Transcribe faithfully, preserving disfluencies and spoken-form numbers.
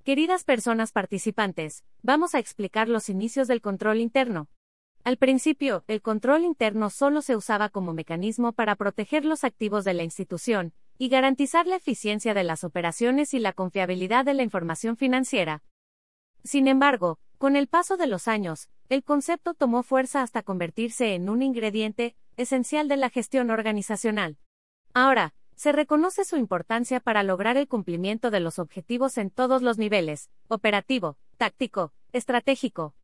Queridas personas participantes, vamos a explicar los inicios del control interno. Al principio, el control interno solo se usaba como mecanismo para proteger los activos de la institución y garantizar la eficiencia de las operaciones y la confiabilidad de la información financiera. Sin embargo, con el paso de los años, el concepto tomó fuerza hasta convertirse en un ingrediente esencial de la gestión organizacional. Ahora, se reconoce su importancia para lograr el cumplimiento de los objetivos en todos los niveles: operativo, táctico, estratégico,